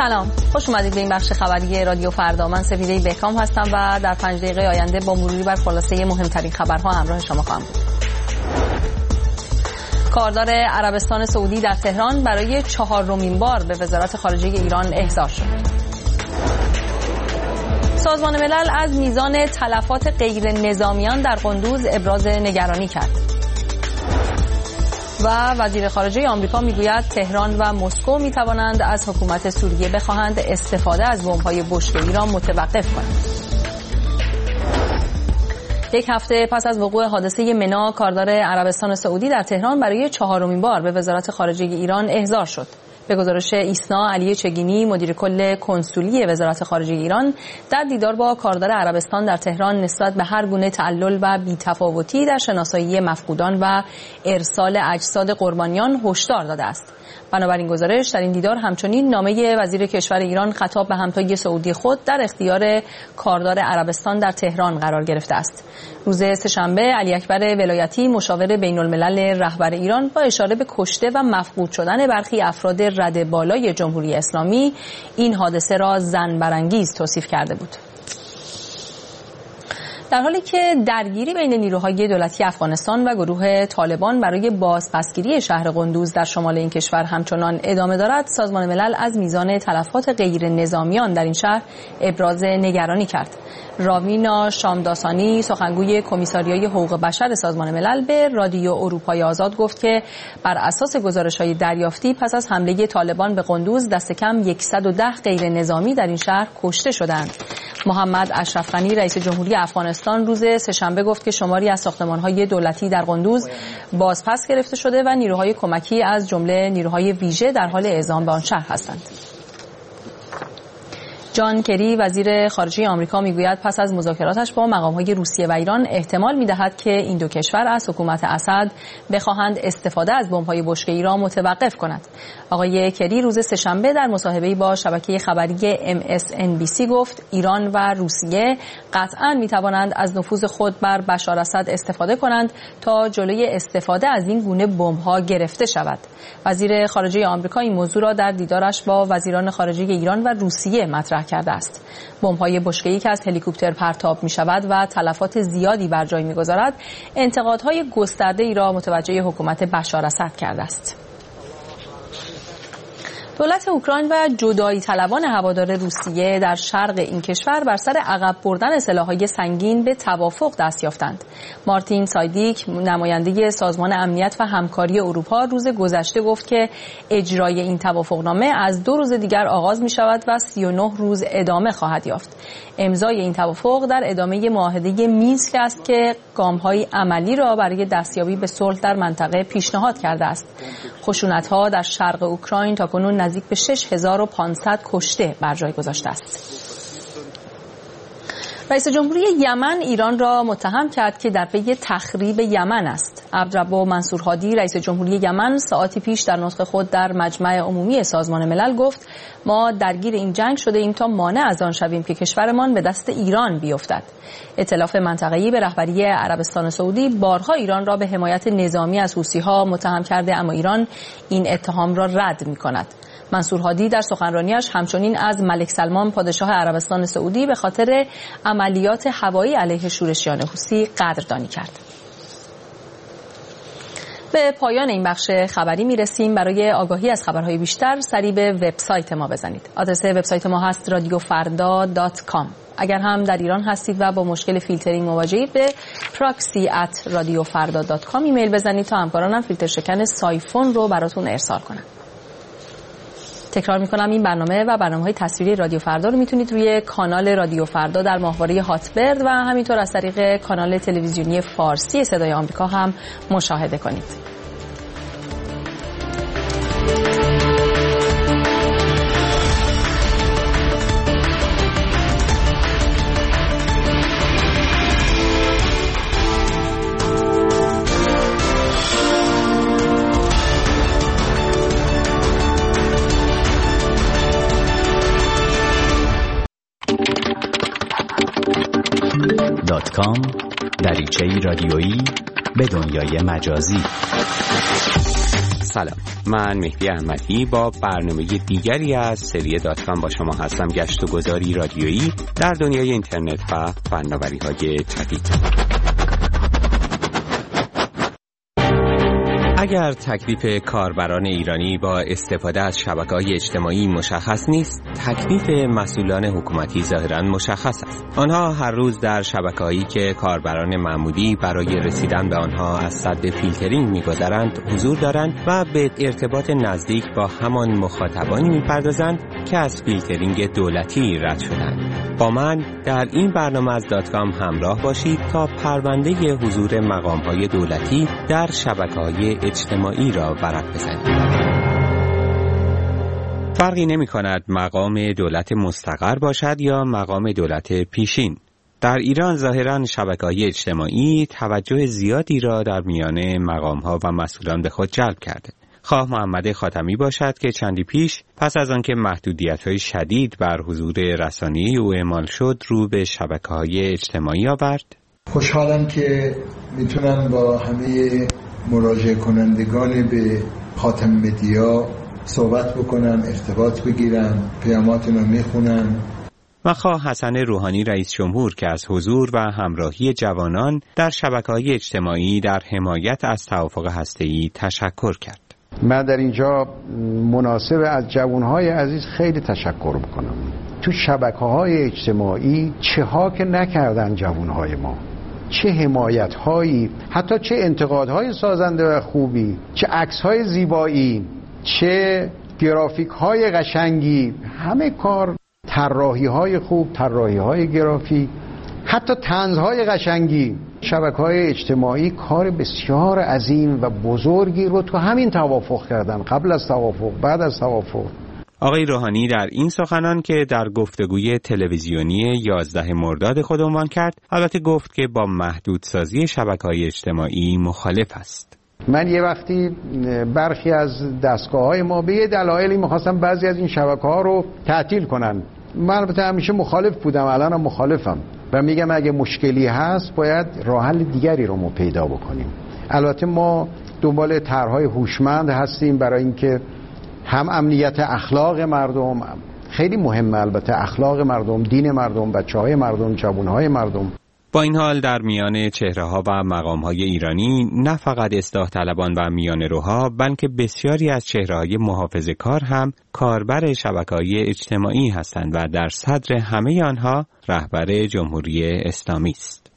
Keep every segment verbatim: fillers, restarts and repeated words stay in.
سلام، خوش اومدید به این بخش خبری رادیو فردا. من سپیده بهکام هستم و در پنج دقیقه آینده با مروری بر خلاصه مهمترین خبرها همراه شما خواهم بود. کاردار عربستان سعودی در تهران برای چهارمین بار به وزارت خارجه ایران احضار شد. سازمان ملل از میزان تلفات غیر نظامیان در قندوز ابراز نگرانی کرد. و وزیر خارجه آمریکا میگوید تهران و مسکو میتوانند از حکومت سوریه بخواهند استفاده از بمب‌های بشکه‌ای را متوقف کنند. یک هفته پس از وقوع حادثه منا، کاردار عربستان سعودی در تهران برای چهارمین بار به وزارت خارجه ایران احضار شد. به گزارش ایسنا علی چگینی، مدیر کل کنسولی وزارت خارجه ایران، در دیدار با کاردار عربستان در تهران نسبت به هر گونه تعلل و بی‌تفاوتی در شناسایی مفقودان و ارسال اجساد قربانیان هشدار داده است. بنابراین گزارش در این دیدار همچنین نامه وزیر کشور ایران خطاب به همتای سعودی خود در اختیار کاردار عربستان در تهران قرار گرفته است. روز سه‌شنبه علی اکبر ولایتی، مشاور بین الملل رهبر ایران، با اشاره به کشته و مفقود شدن برخی افراد رده بالای جمهوری اسلامی این حادثه را زن برانگیز توصیف کرده بود. در حالی که درگیری بین نیروهای دولتی افغانستان و گروه طالبان برای بازپسگیری شهر قندوز در شمال این کشور همچنان ادامه دارد، سازمان ملل از میزان تلفات غیر نظامیان در این شهر ابراز نگرانی کرد. راوینا شامداسانی، سخنگوی کمیساریای حقوق بشر سازمان ملل، به رادیو اروپای آزاد گفت که بر اساس گزارش‌های دریافتی پس از حمله طالبان به قندوز دست کم صد و ده غیر نظامی در این شهر کشته شدند. محمد اشرف غنی، رئیس جمهوری افغانستان، روز سه‌شنبه گفت که شماری از ساختمان‌های دولتی در قندوز بازپس گرفته شده و نیروهای کمکی از جمله نیروهای ویژه در حال اعزام به آن شهر هستند. جان کری، وزیر خارجه آمریکا، میگوید پس از مذاکراتش با مقام‌های روسیه و ایران احتمال می‌دهد که این دو کشور از حکومت اسد بخواهند استفاده از بمب‌های بشکه‌ای را متوقف کند. آقای کری روز سه‌شنبه در مصاحبه‌ای با شبکه خبری ام اس ان بی سی گفت ایران و روسیه قطعاً می‌توانند از نفوذ خود بر بشار اسد استفاده کنند تا جلوی استفاده از این گونه بمب‌ها گرفته شود. وزیر خارجه آمریکا این موضوع را در دیدارش با وزیران خارجه ایران و روسیه مطرح کرده است. بمب‌های بشکه‌ای که از هلیکوپتر پرتاب می‌شود و تلفات زیادی بر جای می‌گذارد، انتقادهای گسترده‌ای را متوجه حکومت بشار اسد کرده است. دولت اوکراین و جدایی طلبان هوادار روسیه در شرق این کشور بر سر عقب بردن سلاح‌های سنگین به توافق دست یافتند. مارتین سایدیک، نماینده سازمان امنیت و همکاری اروپا، روز گذشته گفت که اجرای این توافقنامه از دو روز دیگر آغاز می‌شود و سی و نه روز ادامه خواهد یافت. امضای این توافق در ادامه معاهده مینسک است که گام‌های عملی را برای دستیابی به صلح در منطقه پیشنهاد کرده است. خشونت‌ها در شرق اوکراین تاکنون نزدیک به شش هزار و پانصد کشته بر جای گذاشته است. رئیس جمهوری یمن ایران را متهم کرد که در پی تخریب یمن است. عبدالرب منصور هادی، رئیس جمهوری یمن، ساعتی پیش در نطق خود در مجمع عمومی سازمان ملل گفت ما درگیر این جنگ شده ایم تا مانع از آن شویم که کشورمان به دست ایران بیفتد. ائتلاف منطقه‌ای به رهبری عربستان سعودی بارها ایران را به حمایت نظامی از حوثی‌ها متهم کرده، اما ایران این اتهام را رد می‌کند. منصور هادی در سخنرانیش همچنین از ملک سلمان، پادشاه عربستان سعودی، به خاطر عملیات هوایی علیه شورشیان حوثی قدردانی کرد. به پایان این بخش خبری میرسیم. برای آگاهی از خبرهای بیشتر سری به وبسایت ما بزنید. آدرس وبسایت ما هست رادیو فردا دات کام. اگر هم در ایران هستید و با مشکل فیلترینگ مواجهید، به پراکسی ات رادیو فردا دات کام ایمیل بزنید تا همکارانم فیلتر شکن سایفون رو براتون ارسال کنن. تکرار میکنم این برنامه و برنامه‌های تصویری رادیو فردا رو میتونید روی کانال رادیو فردا در ماهواره هاتبرد و همینطور از طریق کانال تلویزیونی فارسی صدای آمریکا هم مشاهده کنید. دات کام، دریچه‌ای رادیویی به دنیای مجازی. سلام، من مهدی احمدی با برنامه دیگری از سری دات کام با شما هستم. گشت و گذاری رادیویی در دنیای اینترنت و فناوری‌های جدید. اگر تکلیف کاربران ایرانی با استفاده از شبکه‌های اجتماعی مشخص نیست، تکلیف مسئولان حکومتی ظاهراً مشخص است. آنها هر روز در شبکه‌هایی که کاربران معمولی برای رسیدن به آنها از سد فیلترینگ می‌گذرند حضور دارند و به ارتباط نزدیک با همان مخاطبانی می‌پردازند که از فیلترینگ دولتی رد شدند. با من در این برنامه از دات کام همراه باشید تا پرونده حضور مقام‌های دولتی در شبکه‌های اجتماعی را ورق بزنیم. فرقی نمی کند مقام دولت مستقر باشد یا مقام دولت پیشین. در ایران ظاهراً شبکه‌های اجتماعی توجه زیادی را در میان مقام‌ها و مسئولان به خود جلب کرده. خواه محمد خاتمی باشد که چندی پیش پس از آنکه محدودیت‌های شدید بر حضور رسانه‌ای او اعمال شد رو به شبکه‌های اجتماعی آورد. خوشحالم که میتونم با همه مراجعه کنندگان به خاتم مدیا صحبت بکنم، ارتباط بگیرم، پیاماتون رو میخونم. و خواه حسن روحانی رئیس جمهور که از حضور و همراهی جوانان در شبکه‌های اجتماعی در حمایت از توافق هسته‌ای تشکر کرد. من در اینجا مناسب از جوانهای عزیز خیلی تشکر بکنم. تو شبکه‌های اجتماعی چه ها که نکردن جوانهای ما، چه حمایت‌هایی، حتی چه انتقادهای سازنده و خوبی، چه عکس‌های زیبایی، چه گرافیک‌های قشنگی، همه کار، طراحی‌های خوب، طراحی‌های گرافیک، حتی طنزهای قشنگی. شبکه‌های اجتماعی کار بسیار عظیم و بزرگی رو تو همین توافق کردن، قبل از توافق، بعد از توافق. آقای روحانی در این سخنان که در گفتگوی تلویزیونی یازده مرداد خود عنوان کرد، البته گفت که با محدودسازی شبکه‌های اجتماعی مخالف است. من یه وقتی برخی از دستگاه‌های ما به یه دلایلی می‌خواستم بعضی از این شبکه‌ها رو تعطیل کنن. من البته همیشه مخالف بودم، الانم مخالفم و میگم اگه مشکلی هست باید راه حل دیگری رو ما پیدا بکنیم. البته ما دنبال طرح‌های هوشمند هستیم برای اینکه هم امنیت اخلاق مردم خیلی مهمه، البته اخلاق مردم، دین مردم، بچه‌های مردم، جوان‌های مردم. با این حال در میان چهره‌ها و مقام‌های ایرانی نه فقط اصلاح طلبان و میانه‌روها بلکه بسیاری از چهره‌های محافظه‌کار هم کاربر شبکه‌های اجتماعی هستند و در صدر همه آنها رهبر جمهوری اسلامی است.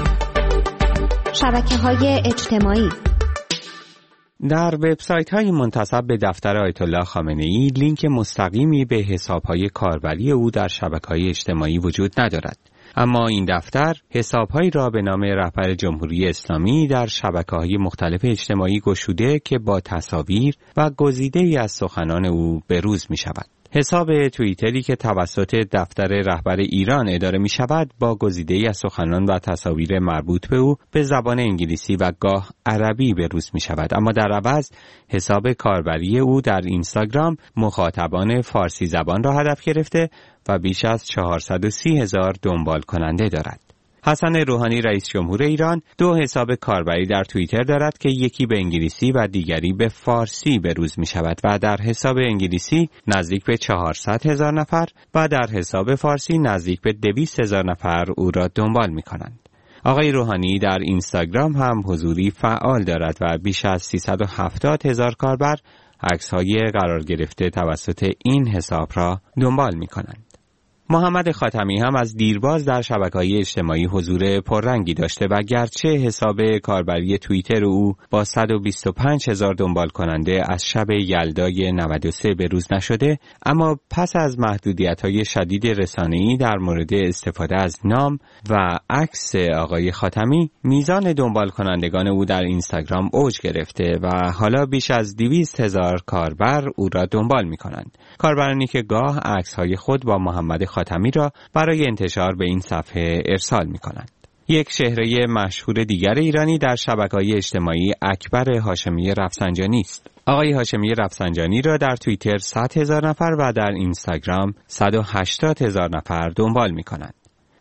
شبکه‌های اجتماعی در وبسایت‌های منتسب به دفتر آیت الله خامنه‌ای لینک مستقیمی به حساب‌های کاربری او در شبکه‌های اجتماعی وجود ندارد. اما این دفتر حساب‌هایی را به نام رهبر جمهوری اسلامی در شبکه‌های مختلف اجتماعی گشوده که با تصاویر و گزیده‌ای از سخنان او بروز می‌شود. حساب توییتری که توسط دفتر رهبر ایران اداره می شود با گزیده‌ای از سخنان و تصاویر مربوط به او به زبان انگلیسی و گاه عربی بروز می شود، اما در عوض حساب کاربری او در اینستاگرام مخاطبان فارسی زبان را هدف گرفته و بیش از چهارصد و سی هزار دنبال کننده دارد. حسن روحانی رئیس جمهور ایران دو حساب کاربری در توییتر دارد که یکی به انگلیسی و دیگری به فارسی بروز می شود و در حساب انگلیسی نزدیک به چهارصد هزار نفر و در حساب فارسی نزدیک به دویست هزار نفر او را دنبال می کنند. آقای روحانی در اینستاگرام هم حضوری فعال دارد و بیش از سیصد و هفتاد هزار کاربر عکس‌های قرار گرفته توسط این حساب را دنبال می کنند. محمد خاتمی هم از دیرباز در شبکه‌های اجتماعی حضور پررنگی داشته و گرچه حساب کاربری توییتر او با صد و بیست و پنج هزار دنبال کننده از شب یلدای نود و سه به روز نشده، اما پس از محدودیت‌های شدید رسانه‌ای در مورد استفاده از نام و عکس آقای خاتمی، میزان دنبال کنندگان او در اینستاگرام اوج گرفته و حالا بیش از دویست هزار کاربر او را دنبال می‌کنند. کاربرانی که گاه عکس‌های خود با محمد خاتمی را برای انتشار به این صفحه ارسال می‌کنند. یک چهره مشهور دیگر ایرانی در شبکه‌های اجتماعی اکبر هاشمی رفسنجانی است. آقای هاشمی رفسنجانی را در توییتر صد هزار نفر و در اینستاگرام صد و هشتاد هزار نفر دنبال می‌کنند.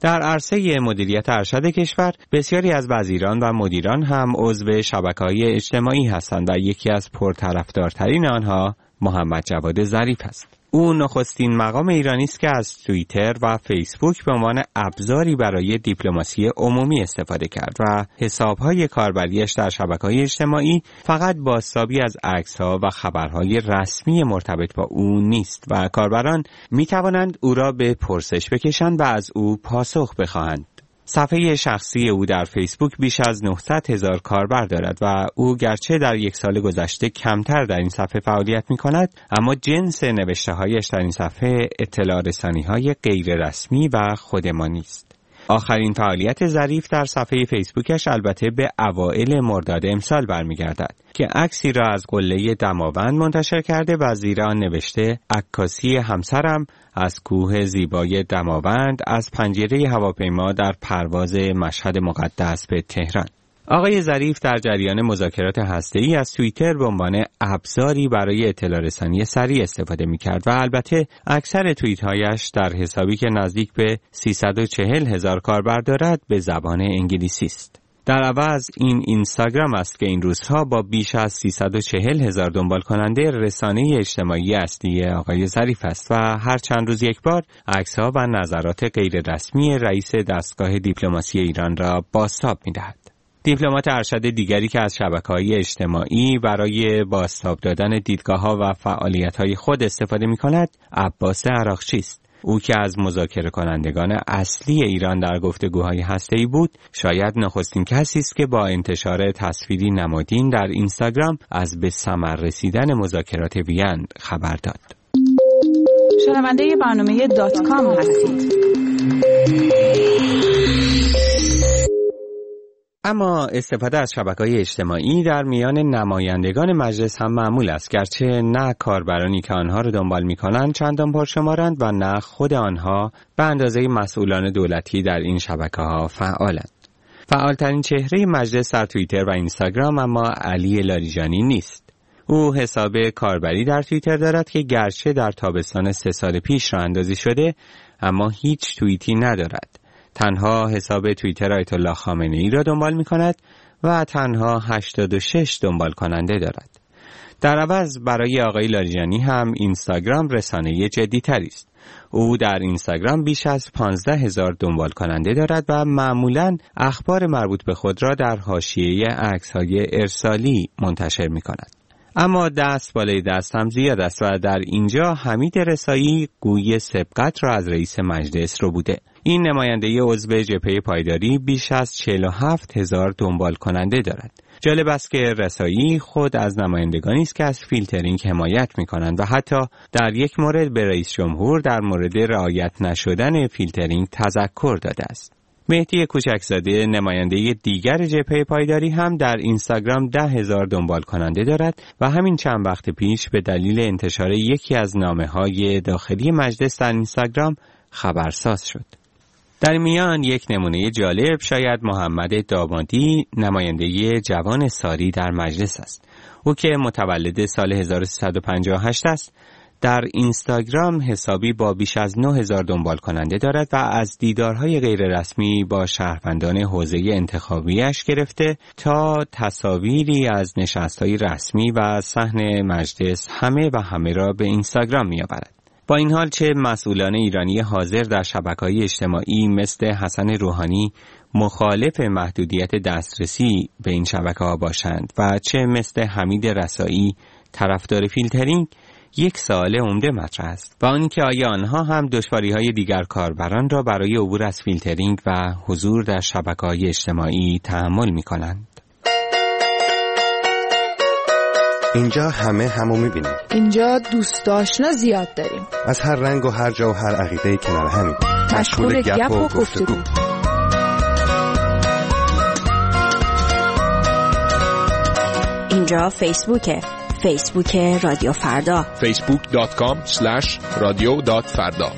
در عرصه مدیریت ارشد کشور بسیاری از وزیران و مدیران هم عضو شبکه‌های اجتماعی هستند و یکی از پرطرفدارترین آنها محمد جواد ظریف است. او نخستین مقام ایرانی است که از توییتر و فیسبوک به عنوان ابزاری برای دیپلماسی عمومی استفاده کرد و حساب‌های کاربریش در شبکه‌های اجتماعی فقط بازتابی از عکس‌ها و خبرهای رسمی مرتبط با او نیست و کاربران می‌توانند او را به پرسش بکشند و از او پاسخ بخواهند. صفحه شخصی او در فیسبوک بیش از نهصد هزار کاربر دارد و او گرچه در یک سال گذشته کمتر در این صفحه فعالیت می کند، اما جنس نوشته هایش در این صفحه اطلاع رسانی های غیر رسمی و خودمانی است. آخرین فعالیت ظریف در صفحه فیسبوکش البته به اوایل مرداد امسال برمیگردد که عکسی را از قله دماوند منتشر کرده و زیر آن نوشته عکاسی همسرم از کوه زیبای دماوند از پنجره هواپیما در پرواز مشهد مقدس به تهران. آقای ظریف در جریان مذاکرات هسته‌ای از توییتر به عنوان ابزاری برای اطلاع رسانی سریع استفاده می‌کرد و البته اکثر توییت‌هایش در حسابی که نزدیک به سیصد و چهل هزار کاربر دارد به زبان انگلیسی است. در عوض این اینستاگرام است که این روزها با بیش از سیصد و چهل هزار دنبال کننده رسانه اجتماعی اصلی آقای ظریف است و هر چند روز یک بار عکس‌ها و نظرات غیر رسمی رئیس دستگاه دیپلماسی ایران را بازتاب می‌دهد. دیپلمات ارشد دیگری که از شبکه‌های اجتماعی برای بازتاب دادن دیدگاه‌ها و فعالیت‌های خود استفاده می‌کند، عباس عراقچی است. او که از مذاکره کنندگان اصلی ایران در گفتگوهای هسته‌ای بود، شاید نخستین کسی است که با انتشار تصویری نمادین در اینستاگرام از به ثمر رسیدن مذاکرات وین خبر داد. شنونده برنامه دات کام هستید. اما استفاده از شبکه‌های اجتماعی در میان نمایندگان مجلس هم معمول است، گرچه نه کاربرانی که آنها را دنبال می‌کنند چندان پرشمارند و نه خود آنها به اندازه مسئولان دولتی در این شبکه‌ها فعالند. فعالترین چهره مجلس در توییتر و اینستاگرام اما علی لاریجانی نیست. او حساب کاربری در توییتر دارد که گرچه در تابستان سه سال پیش راه اندازی شده، اما هیچ توییتی ندارد. تنها حساب توییتر آیت الله خامنه ای را دنبال می کند و تنها هشتاد و شش دنبال کننده دارد. در عوض برای آقای لاریجانی هم اینستاگرام رسانه جدی تری است. او در اینستاگرام بیش از پانزده هزار دنبال کننده دارد و معمولاً اخبار مربوط به خود را در حاشیه عکس‌های ارسالی منتشر می کند. اما دست بالای دست هم زیاد است و در اینجا حمید رسایی گوی سبقت را از رئیس مجلس رو بوده. این نماینده عضو جبهه پایداری بیش از چهل و هفت هزار دنبال کننده دارد. جالب است که رسایی خود از نمایندگانی است که از فیلترینگ حمایت می‌کنند و حتی در یک مورد به رئیس جمهور در مورد رعایت نشدن فیلترینگ تذکر داده است. مهدی کوچکزاده نماینده دیگر جبهه پایداری هم در اینستاگرام ده هزار دنبال کننده دارد و همین چند وقت پیش به دلیل انتشار یکی از نامه‌های داخلی مجلس در اینستاگرام خبرساز شد. در میان یک نمونه جالب شاید محمد دامادی نماینده جوان ساری در مجلس است. او که متولد سال هزار و سیصد و پنجاه و هشت است، در اینستاگرام حسابی با بیش از نه هزار دنبال کننده دارد و از دیدارهای غیر رسمی با شهروندان حوزه انتخابیش گرفته تا تصاویری از نشست‌های رسمی و صحن مجلس همه و همه را به اینستاگرام می‌آورد. با این حال چه مسئولان ایرانی حاضر در شبکه‌های اجتماعی مثل حسن روحانی مخالف محدودیت دسترسی به این شبکه‌ها باشند و چه مثل حمید رسایی طرفدار فیلترینگ، یک سوال عمده مطرح است و آن که آیا آنها هم دشواری‌های دیگر کاربران را برای عبور از فیلترینگ و حضور در شبکه‌های اجتماعی تحمل می‌کنند. اینجا همه همو می‌بینیم. اینجا دوست آشنا زیاد داریم. از هر رنگ و هر جا و هر عقیده‌ای کنار همیم. مشغول گپ و گفتگو. اینجا فیسبوکه. فیسبوک رادیو فردا. فیسبوک دات کام اسلش رادیو دات فردا.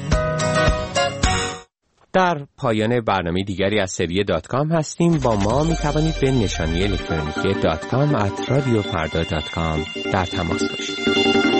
در پایان برنامه دیگری از سری دات کام هستیم. با ما می توانید به نشانی الکترونیکی دات کام ات رادیو فردا دات کام در تماس باشید.